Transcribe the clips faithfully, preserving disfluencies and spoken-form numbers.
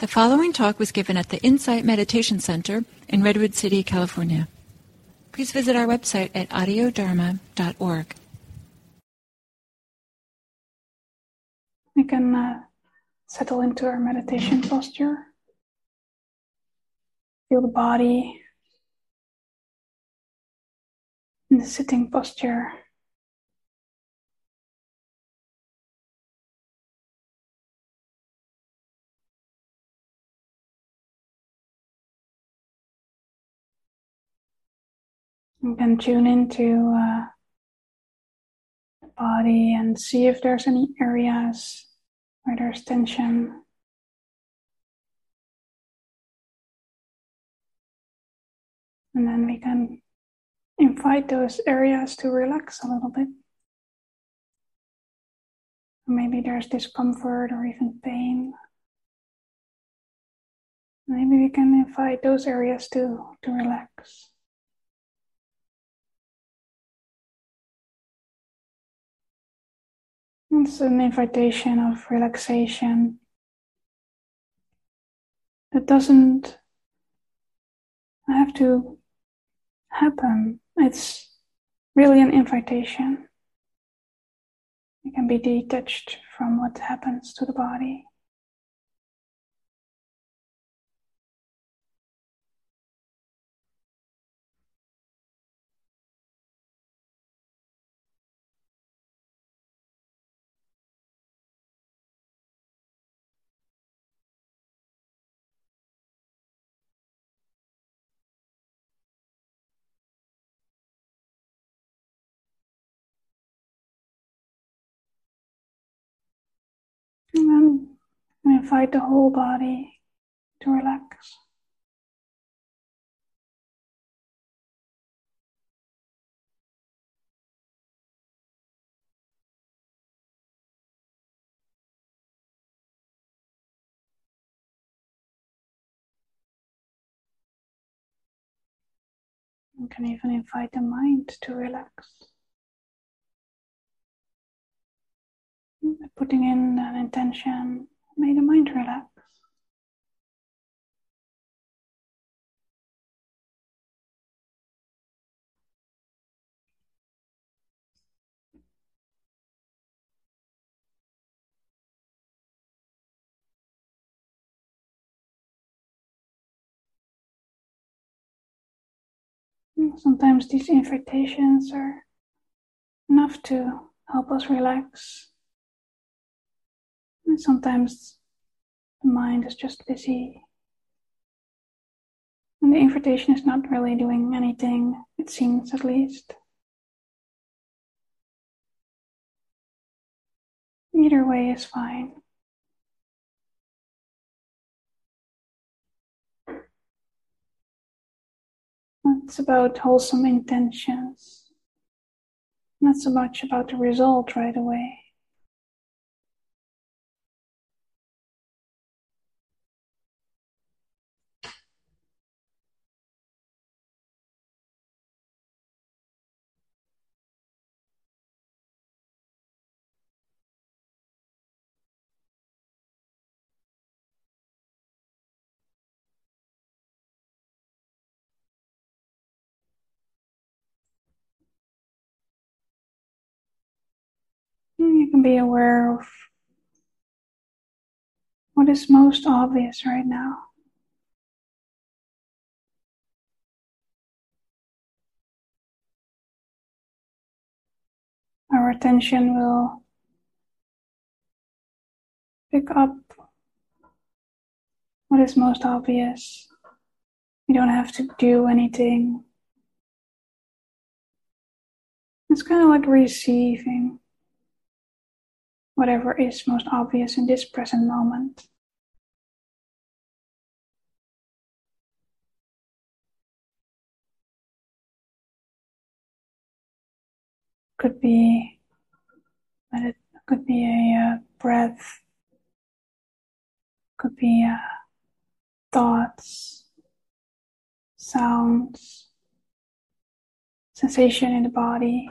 The following talk was given at the Insight Meditation Center in Redwood City, California. Please visit our website at audio dharma dot org. We can uh, settle into our meditation posture. Feel the body in the sitting posture. You can tune into uh, the body and see if there's any areas where there's tension. And then we can invite those areas to relax a little bit. Maybe there's discomfort or even pain. Maybe we can invite those areas to, to relax. It's an invitation of relaxation that doesn't have to happen. It's really an invitation. You can be detached from what happens to the body. And then we invite the whole body to relax. You can even invite the mind to relax. Putting in an intention, may the mind relax. Sometimes these invitations are enough to help us relax. And sometimes the mind is just busy. And the invitation is not really doing anything, it seems at least. Either way is fine. It's about wholesome intentions. Not so much about the result right away. You can be aware of what is most obvious right now. Our attention will pick up what is most obvious. You don't have to do anything. It's kind of like receiving whatever is most obvious in this present moment. Could be, but it could be a, uh breath. Could be uh, thoughts, sounds, sensation in the body.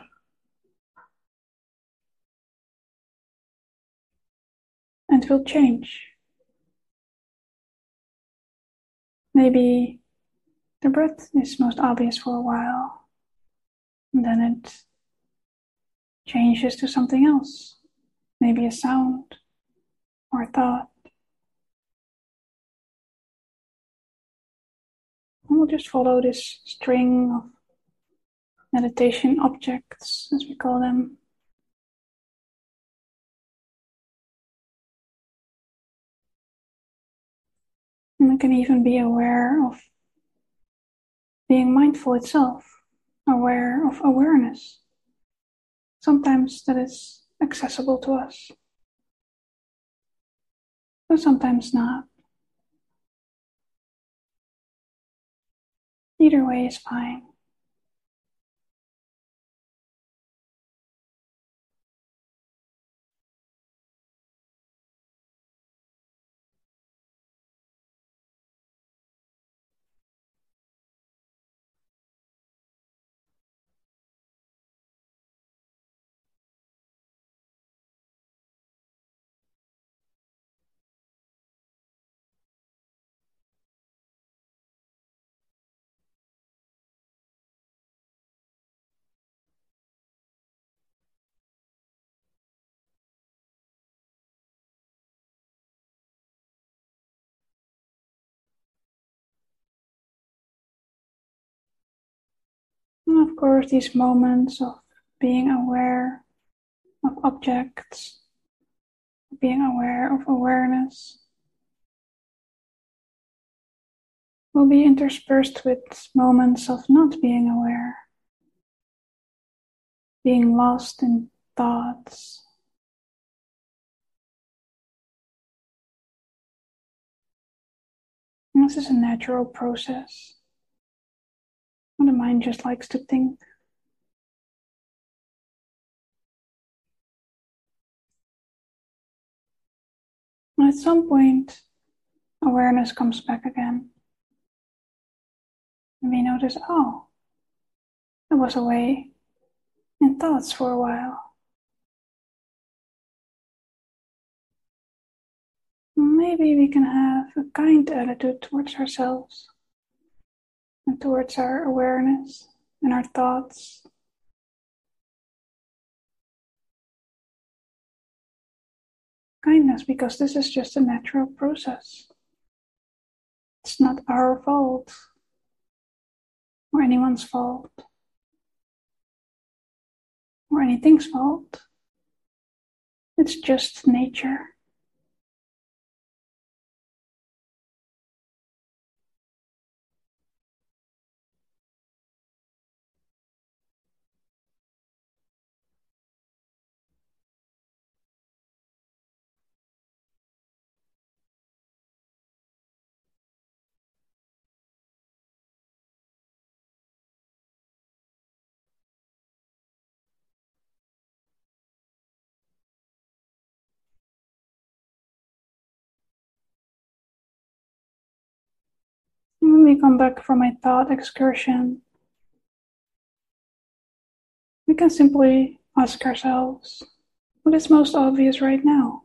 And it will change. Maybe the breath is most obvious for a while, and then it changes to something else, maybe a sound or a thought. And we'll just follow this string of meditation objects, as we call them. And we can even be aware of being mindful itself, aware of awareness. Sometimes that is accessible to us, but sometimes not. Either way is fine. And of course, these moments of being aware of objects, being aware of awareness, will be interspersed with moments of not being aware, being lost in thoughts. And this is a natural process. The mind just likes to think. And at some point, awareness comes back again. And we notice, oh, I was away in thoughts for a while. Maybe we can have a kind attitude towards ourselves and towards our awareness and our thoughts. Kindness, because this is just a natural process. It's not our fault or anyone's fault or anything's fault. It's just nature. When we come back from a thought excursion, we can simply ask ourselves, what is most obvious right now?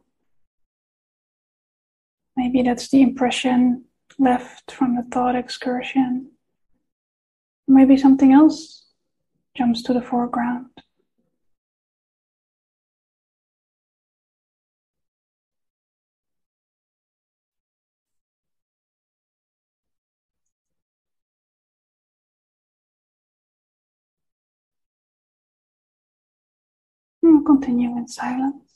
Maybe that's the impression left from the thought excursion. Maybe something else jumps to the foreground. And we'll continue in silence.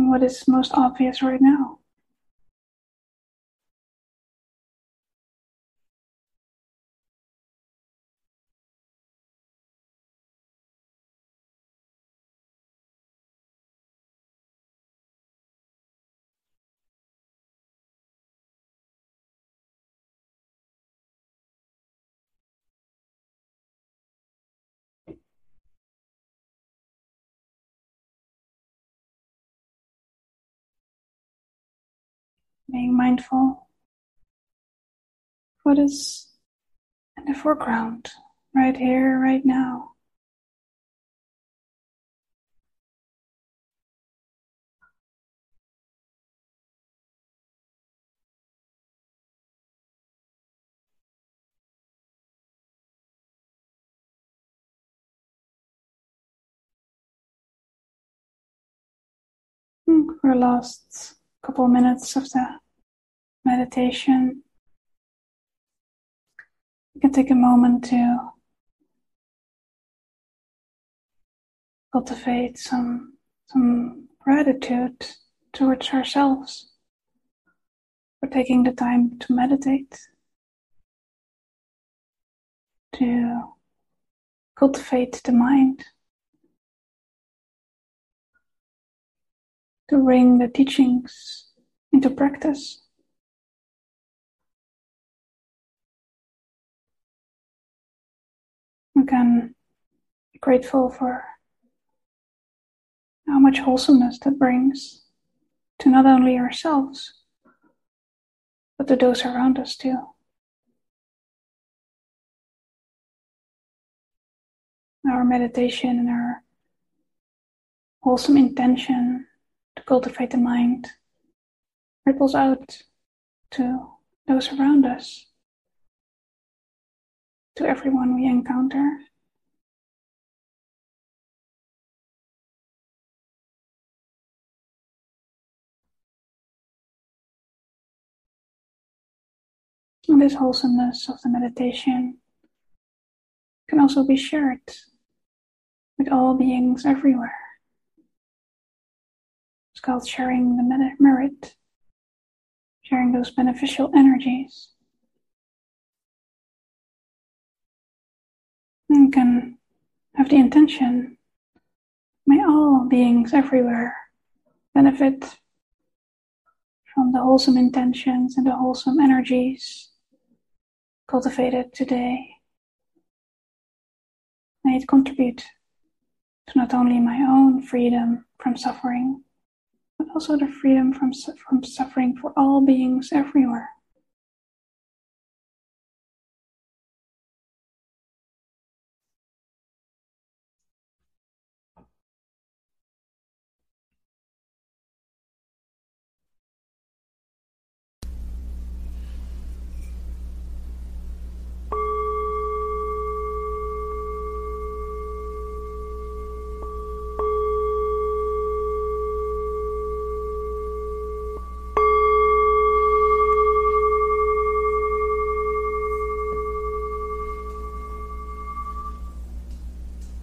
what is most obvious right now? Being mindful of what is in the foreground, right here, right now. For the last couple minutes of the meditation, you can take a moment to cultivate some, some gratitude towards ourselves for taking the time to meditate, to cultivate the mind, to bring the teachings into practice. We can be grateful for how much wholesomeness that brings to not only ourselves, but to those around us too. Our meditation and our wholesome intention to cultivate the mind ripples out to those around us, to everyone we encounter. And this wholesomeness of the meditation can also be shared with all beings everywhere. It's called sharing the merit, sharing those beneficial energies. And you can have the intention, may all beings everywhere benefit from the wholesome intentions and the wholesome energies cultivated today. May it contribute to not only my own freedom from suffering, but also the freedom from, from suffering for all beings everywhere.